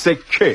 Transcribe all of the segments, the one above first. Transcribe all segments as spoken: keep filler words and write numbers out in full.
سکه.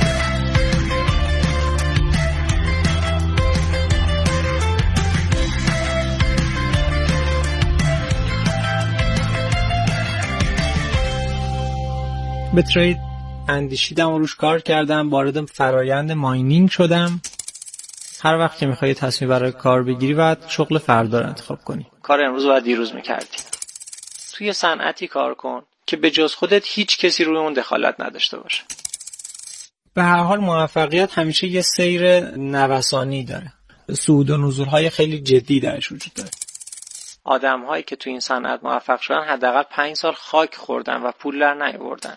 به ترید اندیشیدم و روش کار کردم، وارد فرایند ماینینگ شدم. هر وقت که میخوای تصمیم برای کار بگیری باید شغل فردا رو انتخاب کنی. کار امروز باید دیروز میکردی. توی صنعتی کار کن که به جز خودت هیچ کسی روی اون دخالت نداشته باشه. به هر حال موفقیت همیشه یه سیر نوسانی داره. صعود و نزول‌های خیلی جدی درش وجود داره. آدم‌هایی که تو این صنعت موفق شدن حداقل پنج سال خاک خوردن و پول در نیاوردن.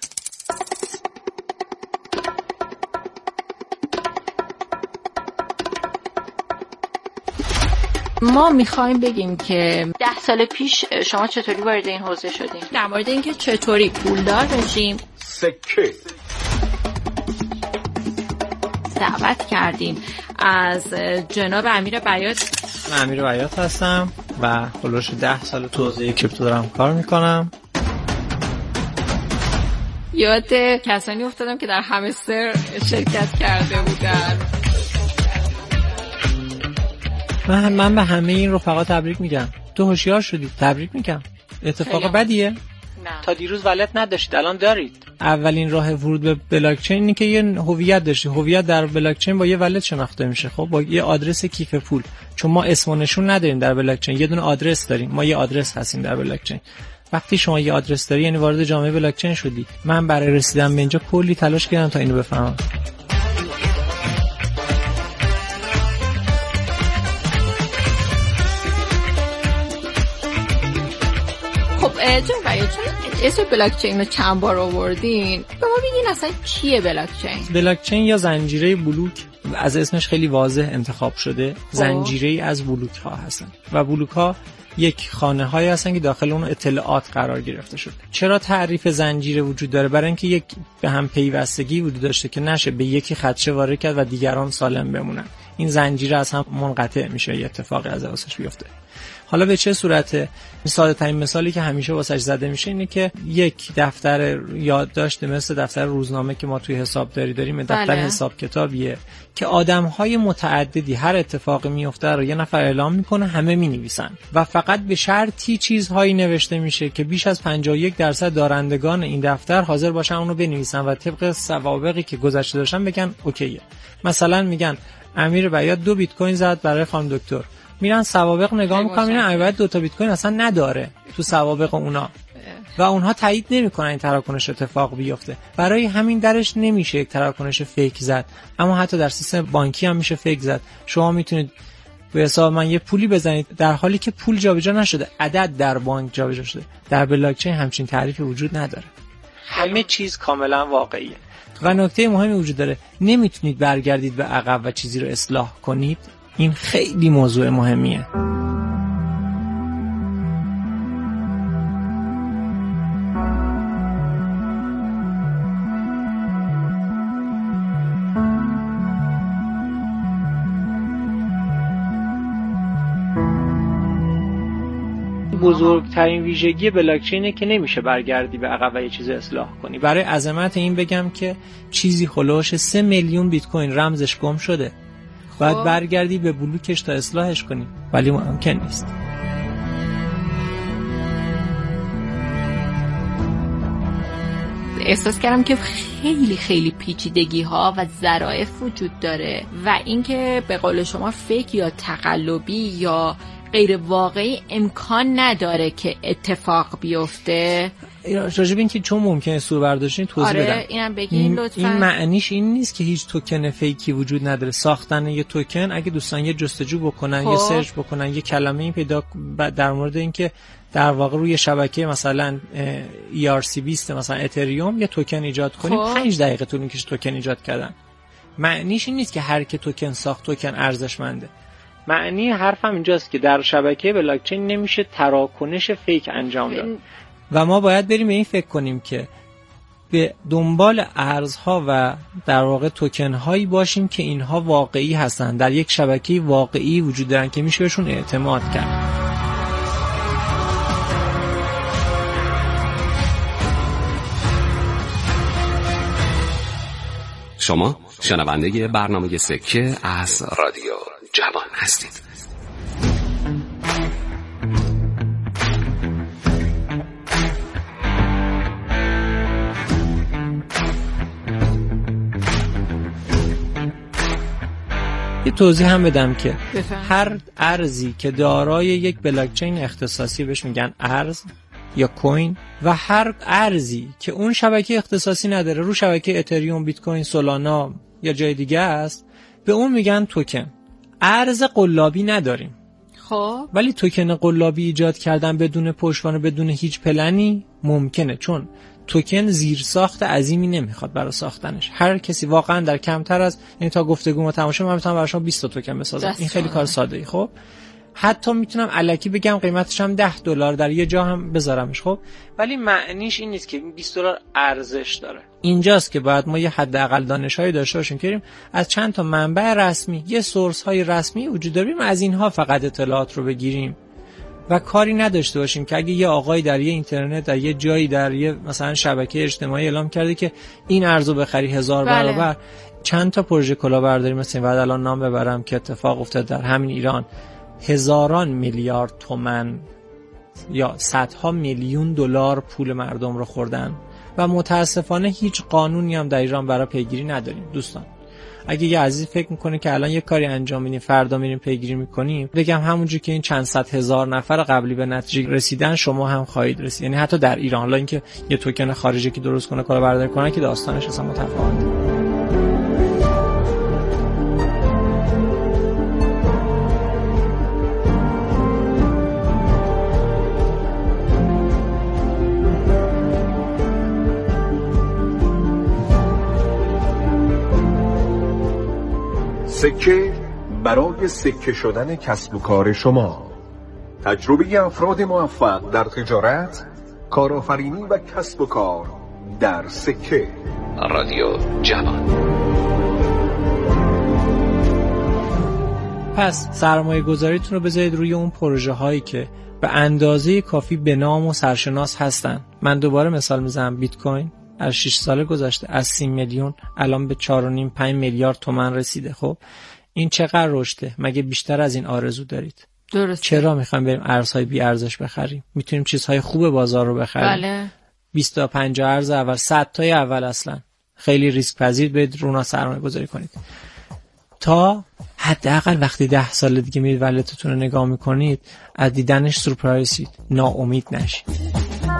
ما میخوایم بگیم که ده سال پیش شما چطوری وارد این حوزه شدین؟ در مورد اینکه چطوری پولدار بشیم. سکه. دعوت کردیم از جناب امیر بیات. من امیر بیات هستم و هلوش ده سال تو حوزه کریپتو دارم کار میکنم. یاد کسانی افتادم که در همستر شرکت کرده بودن. من من به همه این رفقا تبریک میگم. تو هوشیار شدی، تبریک میگم. اتفاق بدیه؟ نه. تا دیروز ولت نداشتید، الان دارید. اولین راه ورود به بلاک چین اینه که یه هویت داشتی. هویت در بلاک چین با یه ولت شناخته میشه. خب با یه آدرس کیف پول. چون ما اسم و نشون نداریم در بلاک چین، یه دونه آدرس داریم. ما یه آدرس هستیم در بلاک چین. وقتی شما یه آدرس داری یعنی وارد جامعه بلاک چین شدی. من برای رسیدن به اینجا کلی تلاش کردم تا اینو بفهمم. چون باید چون اسم بلاک چین رو چند بار آوردین، به ما بگین اصلا چیه بلاک چین؟ بلاک چین یا زنجیره بلوک، از اسمش خیلی واضح انتخاب شده. زنجیره از بلوک ها هستن و بلوک ها یک خانه هایی هستن که داخل اون اطلاعات قرار گرفته شده. چرا تعریف زنجیره وجود داره؟ برای اینکه یک به هم پیوستگی وجود داشته که نشه به یکی خدشه وارد کرد و دیگران سالم بمونن. این زنجیره از هم منقطع میشه، یه اتفاقی از واسش بیفته. حالا به چه صورته؟ ساده ترین مثالی که همیشه واسش زده میشه اینه که یک دفتر یادداشت مثل دفتر روزنامه که ما توی حسابداری داریم، دفتر بله. حساب کتابیه که آدم‌های متعددی هر اتفاقی میفته رو یه نفر اعلام میکنه، همه مینویسن و فقط به شرطی چیزهایی نوشته میشه که بیش از پنجاه و یک درصد دارندگان این دفتر حاضر باشن اونو بنویسن و طبق سوابقی که گذشته داشتن بگن اوکیه. مثلا میگن امیر بیات دو بیت کوین زد برای خانم دکتر، میرن سوابق نگاه میکنن میبینن امیر بیات دو تا بیت کوین اصلا نداره تو سوابق اونا و اونها تایید نمیکنن این تراکنش اتفاق بیفته. برای همین درش نمیشه یک تراکنش فیک زد. اما حتی در سیستم بانکی هم میشه فیک زد. شما میتونید به حساب من یه پولی بزنید در حالی که پول جابجا نشده، عدد در بانک جابجا شده. در بلاک چین همچین تعریفی وجود نداره. همه چیز کاملا واقعیه. و نکته مهمی وجود داره، نمیتونید برگردید به عقب و چیزی رو اصلاح کنید. این خیلی موضوع مهمیه. بزرگترین ویژگی بلاک چینه که نمیشه برگردی به عقب و یه چیز اصلاح کنی. برای عظمت این بگم که چیزی خلوش سه میلیون بیت کوین رمزش گم شده. باید برگردی به بلوکش تا اصلاحش کنی، ولی ممکن نیست. احساس کردم که خیلی خیلی پیچیدگی ها و ظرافت وجود داره و اینکه به قول شما فیک یا تقلبی یا غیر واقعی امکان نداره که اتفاق بیفته. راجب این که چون ممکنه سور برداشتین توضیح آره بدم. اینم بگین لطفاً. این معنیش این نیست که هیچ توکن فیکی وجود نداره. ساختن یه توکن اگه دوستان یه جستجو بکنن، خب. یه سرچ بکنن، یه کلمه این پیدا در مورد این که در واقع روی شبکه مثلا ای آر سی بیست مثلا اتریوم یه توکن ایجاد کنیم، خب. پنج دقیقه طول میکشه توکن ایجاد کردن. معنیش این نیست که هر کی توکن ساخت توکن ارزشمنده. معنی حرفم اینجاست که در شبکه بلاک چین نمیشه تراکنش فیک انجام داد. و ما باید بریم به این فکر کنیم که به دنبال ارزها و در واقع توکن هایی باشیم که اینها واقعی هستن، در یک شبکه واقعی وجود دارن که میشه بهشون اعتماد کرد. شما شنونده برنامه سکه از رادیو جوان هستید. یه توضیح هم بدم که بفهم. هر ارزی که دارای یک بلاکچین اختصاصی بهش میگن ارز یا کوین، و هر ارزی که اون شبکه اختصاصی نداره، رو شبکه اتریوم، بیت کوین، سولانا یا جای دیگه است، به اون میگن توکن. ارز قلابی نداریم، خب ولی توکن قلابی ایجاد کردن بدون پشتوانه، بدون هیچ پلنی ممکنه، چون توکن زیرساخت عظیمی نمیخواد برای ساختنش. هر کسی واقعا در کمتر از این تا گفتگو ما تماشا من میتونم برای شما بیست تا توکن بسازم. این خیلی کار ساده ای. خب حتی میتونم الکی بگم قیمتش هم ده دلار در یه جا هم بذارمش، خب ولی معنیش این نیست که بیست دلار ارزش داره. اینجاست که باید ما یه حداقل دانش‌هایی داشته باشیم که از چند تا منبع رسمی، یه سورس های رسمی وجود داریم، از اینها فقط اطلاعات رو بگیریم و کاری نداشته باشیم که اگه یه آقای در یه اینترنت در یه جایی در یه مثلا شبکه اجتماعی اعلام کرده که این ارزو بخری هزار بله. برابر، چند تا پروژه کلاهبرداری مثل این بعد الان نام ببرم که اتفاق افتاد در همین ایران، هزاران میلیارد تومان یا صدها میلیون دلار پول مردم رو خوردن و متاسفانه هیچ قانونی هم در ایران برای پیگیری نداریم. دوستان اگه یه عزیز فکر میکنه که الان یه کاری انجام میدیم فردا میریم پیگیری میکنیم، بگم همونجوری که این چند صد هزار نفر قبلی به نتیجه رسیدن شما هم خواهید رسید. یعنی حتی در ایران، حالا اینکه یه توکن خارجی که درست کنه کلاهبرداری کنه که داستانش اصلا متفاوته. سکه برای سکه شدن کسب و کار شما. تجربه افراد موفق در تجارت، کارآفرینی و کسب و کار در سکه. رادیو جوان. پس سرمایه گذاریتون رو بذارید روی اون پروژه هایی که به اندازه کافی به نام و سرشناس هستن. من دوباره مثال میزنم، بیت کوین از شش سال گذشته از سی میلیون الان به چهار و نیم پنج میلیارد تومان رسیده. خب این چقدر رشده؟ مگه بیشتر از این آرزو دارید؟ درست. چرا میخوایم بریم ارزهای بی ارزش بخریم؟ میتونیم چیزهای خوب بازار رو بخریم. بله. بیست تا پنجاه ارز اول، صد تای اول اصلا خیلی ریسک پذیر برید رونا سرمایه گذاری کنید تا حداقل وقتی ده سال دیگه میرید ولتتون رو نگاه میکنید از دیدنش سورپرایزید، ناامید نشید.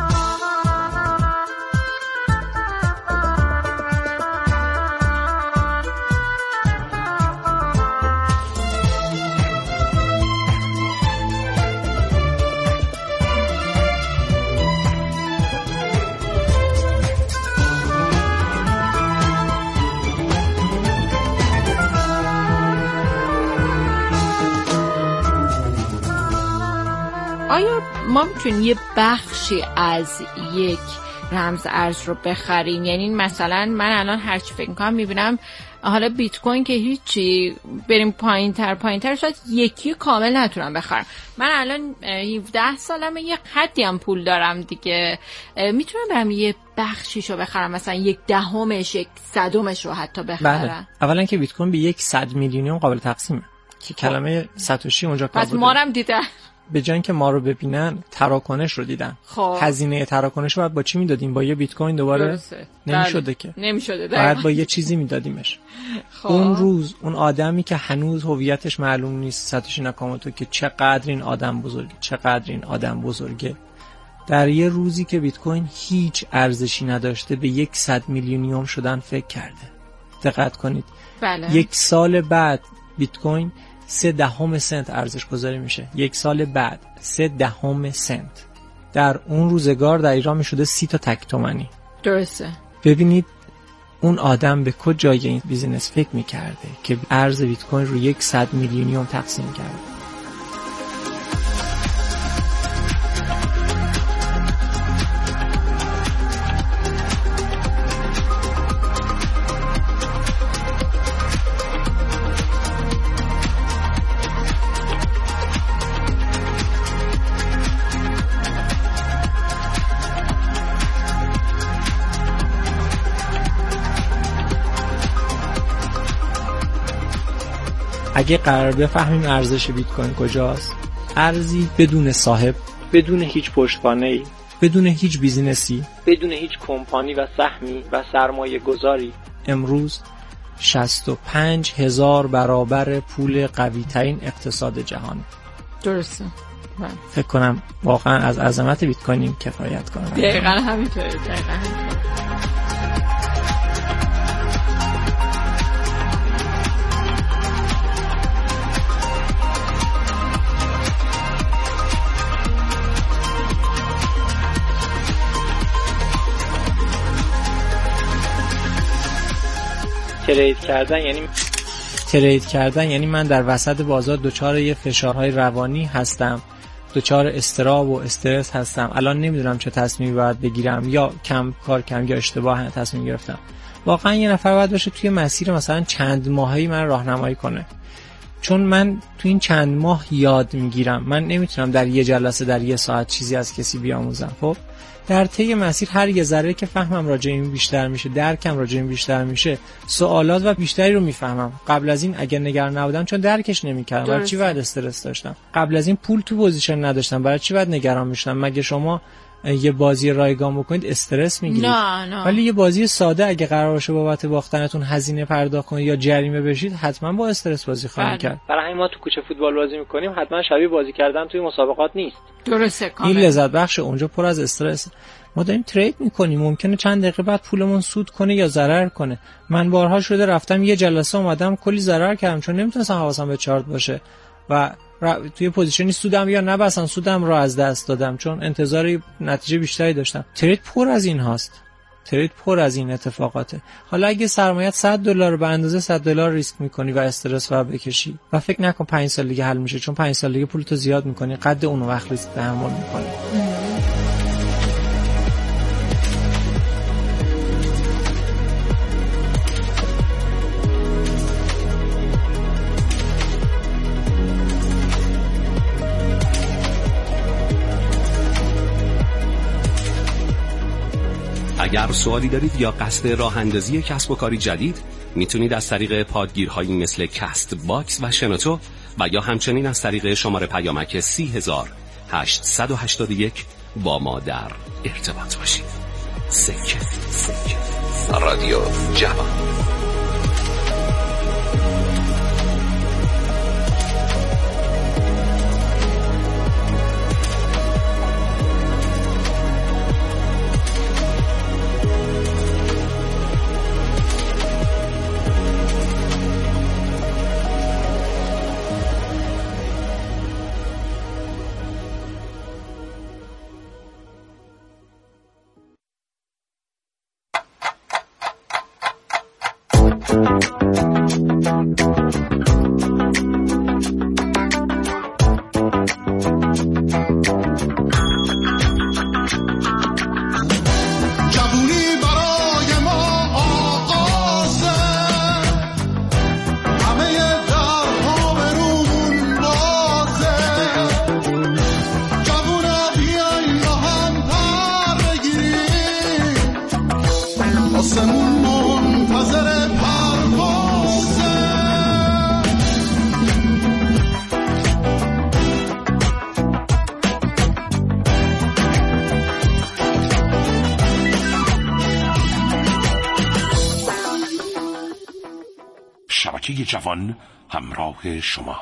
آیا ما میتونیم یه بخشی از یک رمز ارز رو بخریم؟ یعنی مثلا من الان هرچی فکر میکنم میبینم حالا بیت کوین که هیچی، بریم پایین تر پایین تر شاید یکی کامل نتونم بخرم. من الان هفده سالمه، یه حدی هم پول دارم دیگه، میتونم برم یه بخشیشو بخرم، مثلا یک دهمش، یک صدمش رو حتی بخرم. بله. اولا که بیت کوین به یک صد میلیونیوم قابل تقسیمه که کلمه ساتوشی اونجا کار بوده. پس مارم دیدن. به جای اینکه ما رو ببینن تراکنش رو دیدن. خب. هزینه تراکنش رو باید با چی میدادیم؟ با یه بیت کوین دوباره نمیشده که. نمیشده. باید با یه چیزی میدادیمش. خب. اون روز اون آدمی که هنوز هویتش معلوم نیست، ساتوشی ناکاموتو، که چقدر این آدم بزرگه، چقدر این آدم بزرگه، در یه روزی که بیت کوین هیچ ارزشی نداشته به یک صد میلیونیوم شدن فکر کرده. دقت کنید. بله. یک سال بعد بیت کوین سه دهم سنت ارزش گذاری میشه. یک سال بعد سه دهم سنت. در اون روزگار در ایران میشده سی تا تک تومانی. درسته. ببینید اون آدم به کجای این بیزینس فکر میکرده که ارز بیت کوین رو یک صد میلیونیوم تقسیم کرده. اگه قرار بفهمیم ارزش بیت کوین کجاست، ارزی بدون صاحب، بدون هیچ پشتوانه‌ای، بدون هیچ بیزینسی، بدون هیچ کمپانی و سهمی و سرمایه گذاری امروز شصت و پنج هزار برابر پول قوی ترین اقتصاد جهان. درسته. فکر کنم واقعا از عظمت بیت کوین کفایت کنه. دقیقاً همینطوره. دقیقاً همینطوره. ترید کردن یعنی ترید کردن یعنی من در وسط بازار دچار یه فشارهای روانی هستم، دچار اضطراب و استرس هستم، الان نمیدونم چه تصمیمی باید بگیرم، یا کم کار کردم یا اشتباه تصمیم گرفتم. واقعا یه نفر باید باشه توی مسیر مثلا چند ماهی من راهنمایی کنه، چون من تو این چند ماه یاد میگیرم. من نمیتونم در یه جلسه در یه ساعت چیزی از کسی بیاموزم. خب در طی مسیر هر یه ذره که فهمم راجع این بیشتر میشه، درکم راجع این بیشتر میشه، سوالات و بیشتری رو میفهمم. قبل از این اگر نگران نبودم چون درکش نمیکردم، برای چی باید استرس داشتم؟ قبل از این پول تو پوزیشن نداشتم، برای چی باید نگران میشدم؟ مگه شما یه بازی رایگان بکنید استرس میگیرید؟ نه نه. ولی یه بازی ساده اگه قرار باشه بابت باختنتون هزینه پرداخت کنید یا جریمه بشید، حتما با استرس بازی خواهید کرد. برای همین ما تو کوچه فوتبال بازی میکنیم، حتما شبیه بازی کردن توی مسابقات نیست. درسته کامل. این لذت بخش، اونجا پر از استرس. ما داریم ترید میکنیم، ممکنه چند دقیقه بعد پولمون سود کنه یا ضرر کنه. من بارها شده رفتم یه جلسه اومدم کلی ضرر کردم چون نمیتونستم حواسم به چارت باشه و توی پوزیشنی سودم یا نبستم، سودم رو از دست دادم چون انتظار نتیجه بیشتری داشتم. ترید پر از این هاست، ترید پر از این اتفاقاته. حالا اگه سرمایه‌ات صد دلار به اندازه صد دلار ریسک میکنی و استرس و بکشی و فکر نکن پنج سال دیگه حل میشه، چون پنج سال دیگه پولتو زیاد میکنی، قد اون وقت ریسک تحمل میکنی. اگر سوالی دارید یا قصد راه اندازی کسب و کاری جدید، میتونید از طریق پادگیرهایی مثل کست باکس و شنوتو و یا همچنین از طریق شماره پیامک سی هزار هشتصد و هشتاد و یک با ما در ارتباط باشید. سکه سکه رادیو جوان. شبکه جوان همراه شما.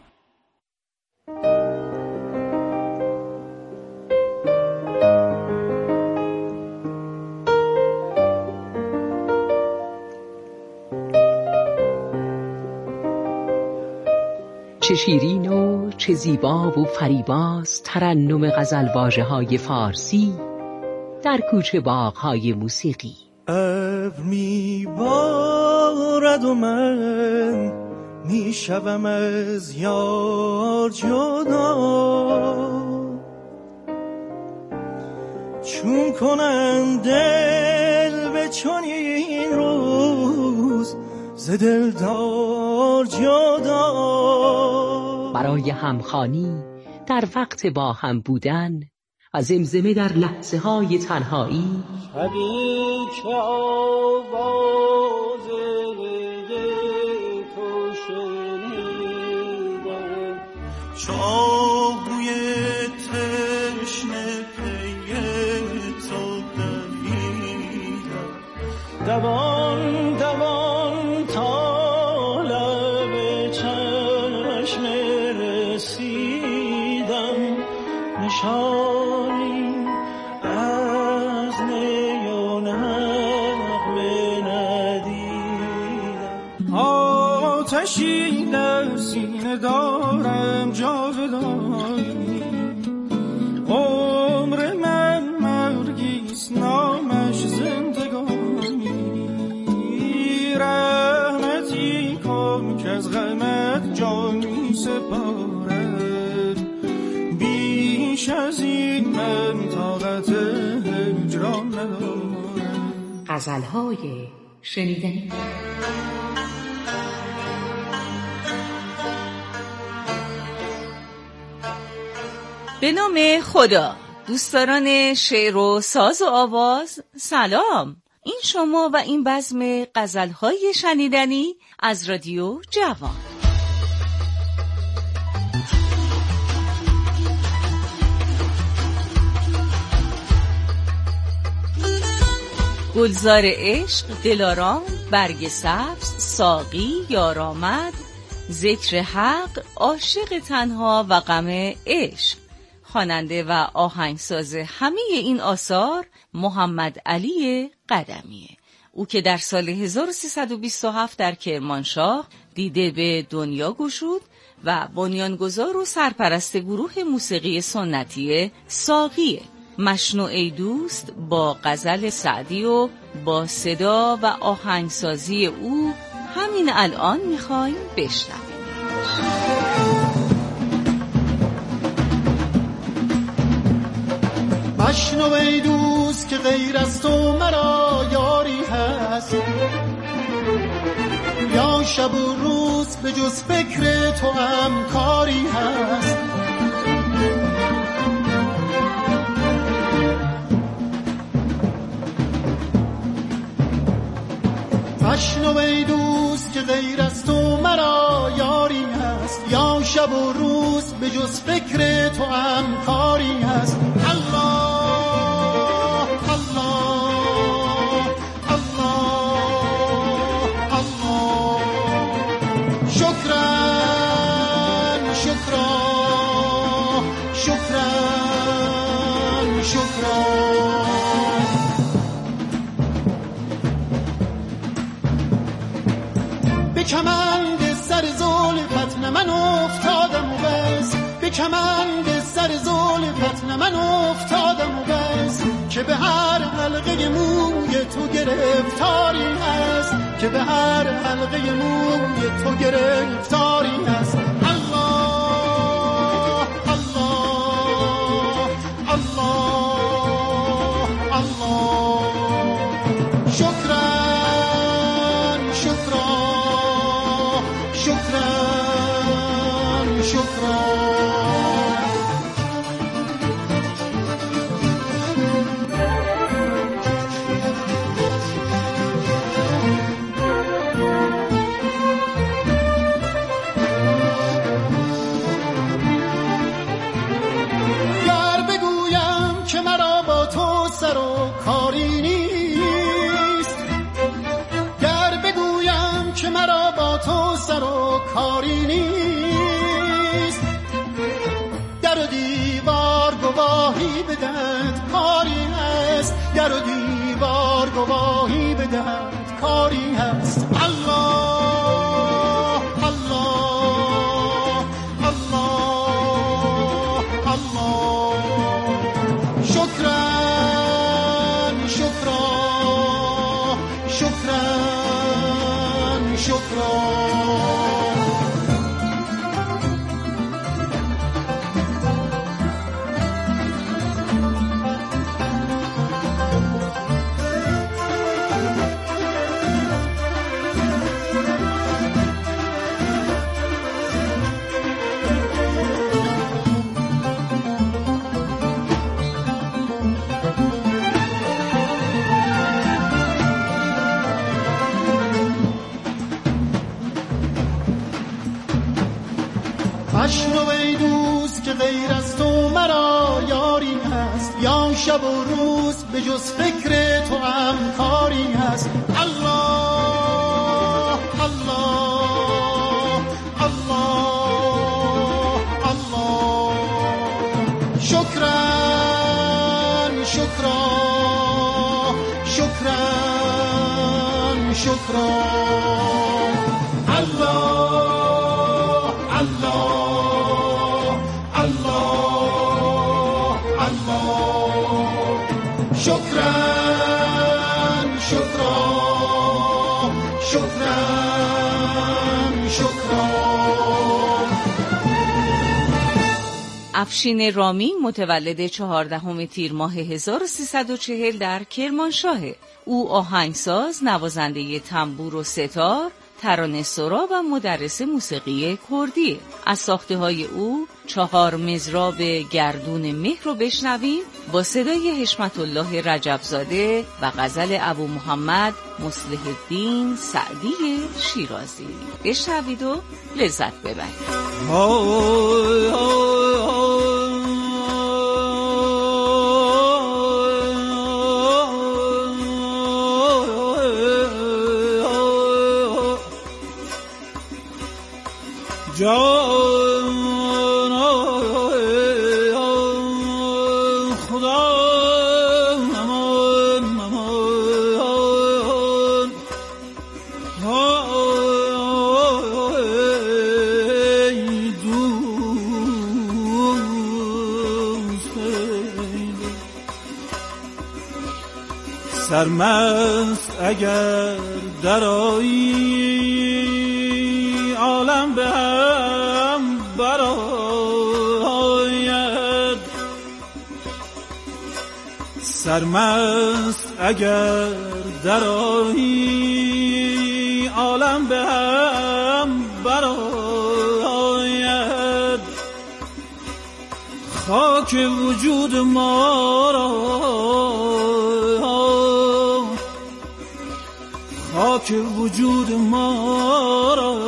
چه شیرین و چه زیبا و فریباست ترنم غزل واژه‌های فارسی در کوچه باغ‌های موسیقی. ابر میبارد و من میشوم از یار جدا، چون کنم دل به چنین روز ز دلدار جدا. برای همخوانی در وقت با هم بودن و زمزمه در لحظه های تنهایی، شبی که آواز تو شنیدم چاهوی تشنه پی تو دویدم، دوان دوان تا لب چشم رسیدم، نشانی از نی و نغمه ندیدم. آتشی در سینه دارم جاودانی، عمر من مرگیست نامش زندگانی، رحمتی کن که از غمت جانی سپارد، بیش از این من طاقت هجران ندارم. غزل‌های شنیدنی. به نام خدا. دوستداران شعر و ساز و آواز، سلام. این شما و این بزم غزل‌های شنیدنی از رادیو جوان. گلزار عشق، دلارام، برگ سبز، ساقی، یارآمد، ذکر حق، عاشق تنها و غم عشق. خواننده و آهنگساز همه این آثار محمد علی قدمیه. او که در سال هزار و سیصد و بیست و هفت در کرمانشاه دیده به دنیا گشود و بنیانگذار و سرپرست گروه موسیقی سنتی ساقیه. مشنو ای دوست با غزل سعدی و با صدا و آهنگسازی او همین الان میخوایم بشنویم. مشنو ای دوست که غیر از تو مرا یاری هست، یا شب و روز به جز فکر تو هم کاری هست. مشنو ای دوست که غیر از تو مرا یاری هست، یا شب و روز به جز فکر تو هم کاری هست. الله الله الله الله، شکران شکران شکران شکران. به کمند سر زلفت نه من افتادم و بس، به کمند سر زلفت نه من افتادم و بس، که به هر حلقه موی تو گرفتاری هست، که به هر حلقه موی تو گرفتاری هست. الله الله الله الله، شکران شکران شکران شکران. گر بگویم که مرا با تو سر و کاری نیست، گر بگویم که مرا با تو سر و کاری نیست، در و دیوار گواهی بدهد کاری هست، در و دیوار گواهی بدهد کاری هست. الله الله الله الله، شکران شکران شکران شکران. مشنو ای دوست که غیر از تو مرا یاری هست، یا شب و روز به جز فکر تو هم کاری هست. الله الله الله الله، شکران شکران شکران شکران. الله الله الله الله، شکران شکران شکران شکران. افشین رامی متولد چهاردهم تیر ماه هزار و سیصد و چهل در کرمانشاهه. او آهنگساز، نوازنده تنبور و ستار، ترانه‌سرا و مدرس موسیقی کردیه. از ساخته‌های او چهار مزراب گردون مهر رو بشنویم با صدای حشمت الله رجبزاده و غزل ابو محمد مصلح الدین سعدی شیرازی. بشنوید و لذت ببرید. جان خدا امان امان، ای دوست سرمست اگر درایی عالم به هم براید، سرمست اگر درایی عالم به هم براید، خاک وجود ما را خاک وجود ما را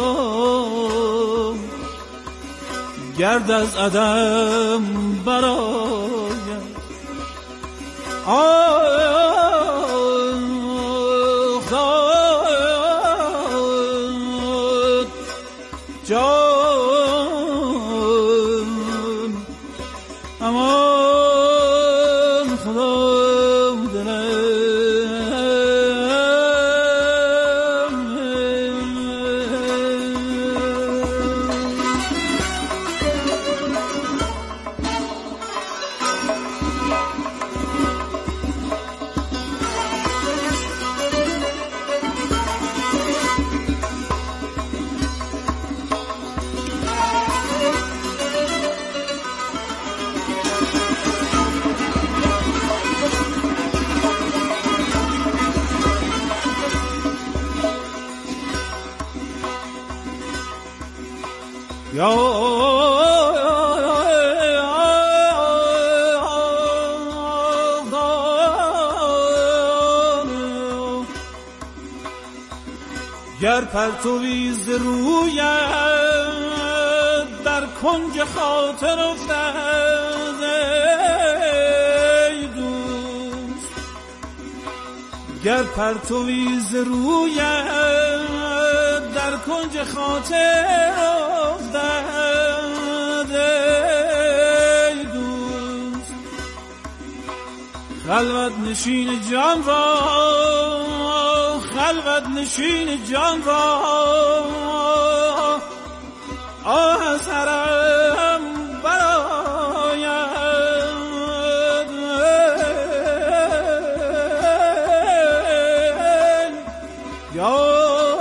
گرد از عدم براید. آه جان امان خدا دلم. گر پرتوی ز رویت در کنج خاطر افتد ای دوست، گر پرتوی ز رویت در کنج خاطر افتد ای دوست، خلوت نشین جان را خلوت نشین جان را آه از حرم براید، یا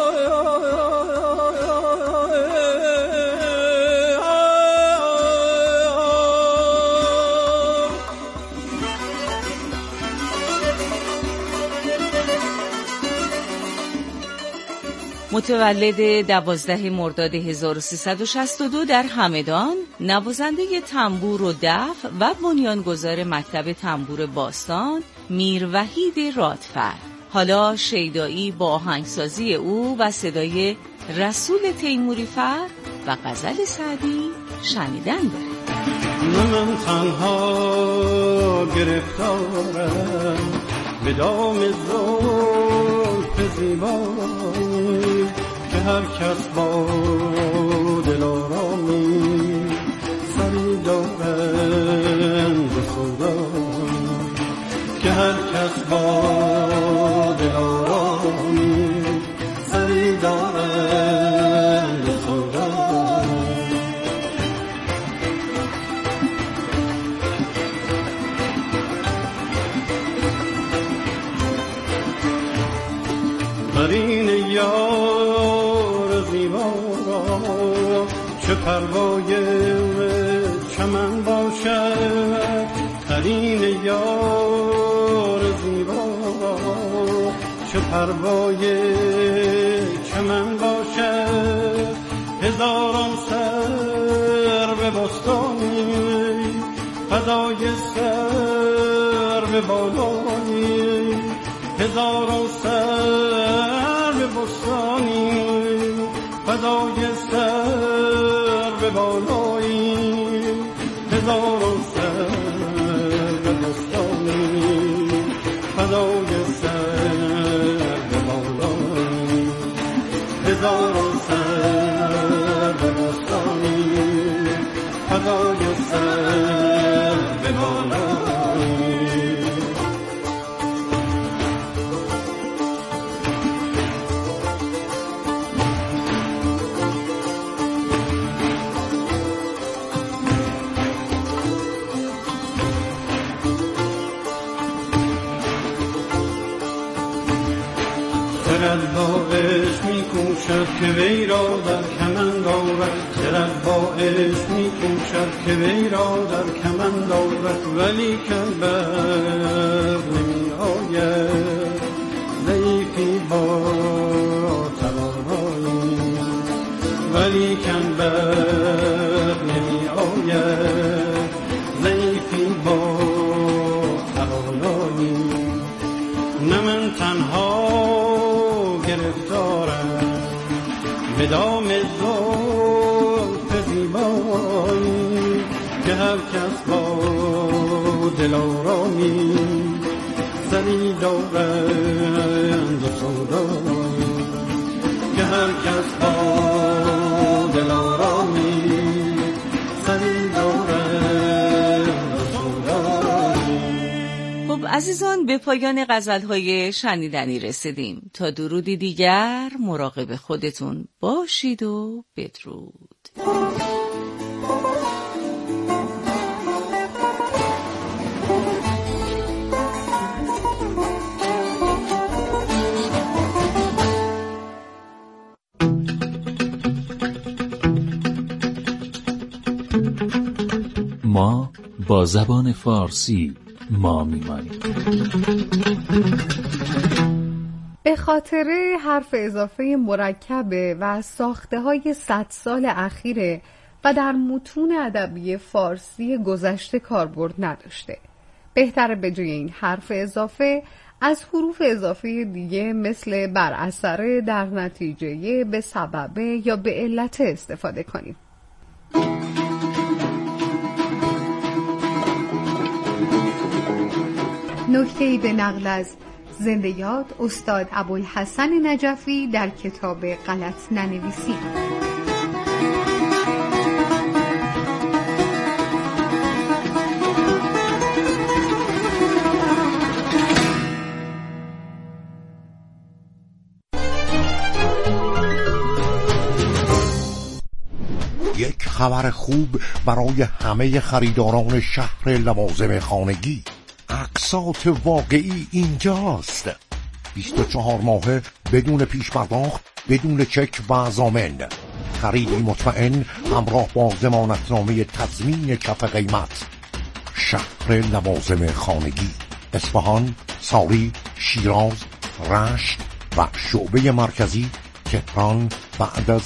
متولد دوازده مرداد هزار و سیصد و شصت و دو در همدان، نوازنده تنبور و دف و بنیانگذار مکتب تنبور باستان میر وحید رادفر. حالا شیدایی با آهنگسازی او و صدای رسول تیموری فر و غزل سعدی شنیدن داره. من تنها گرفتارم به دام زلف زیبایی که هر کس با دلارامی سری دارند به سودایی که هر کس با دلارامی سری دارند به سودایی. قرین یار زیبا را چه پروای چمن باشد، قرین یار زیبا را چه پروای چمن باشد. هزاران سر به بستانی فدای سر به بالانی، هزاران سر به بستانی فدای سر به بالایی، هزاران سر به بستانی فدای سر به بالایی، هزاران سر به بستانی فدای سر به بالایی. خرد با عشق می کوشد که وی را در کمند آورد، خرد با عشق می کوشد که وی را در کمند آورد، ولی کن بر نمی آید ضعیفی با توانایی، ولی کن بر نمی آید ضعیفی با توانایی. نه من تنها گرفتارم به دام زلف زیبایی که هر کس با دلارامی سری دارند و سودایی، که هر کس با دلارامی سری دارند و سودایی. خب عزیزان، به پایان غزل‌های شنیدنی رسیدیم. تا درودی دیگر مراقب خودتون باشید و بدرود. ما با زبان فارسی ما میمانیم. به خاطر حرف اضافه مرکبه و ساخته های صد سال اخیره و در متون ادبی فارسی گذشته کاربرد نداشته. بهتره به جای این حرف اضافه از حروف اضافه دیگه مثل بر اثر، در نتیجه، به سببه یا به علت استفاده کنیم. نکته‌ای به نقل از زنده یاد استاد ابوالحسن نجفی در کتاب غلط ننویسی. یک خبر خوب برای همه خریداران شهر لوازم خانگی. اقساط واقعی اینجاست. بیست و چهار ماهه بدون پیش پرداخت، بدون چک و ضامن. خریدی مطمئن همراه با ضمانتنامه تضمین کف قیمت. شهر لوازم خانگی، اصفهان، ساری، شیراز، رشت و شعبه مرکزی تهران بعد از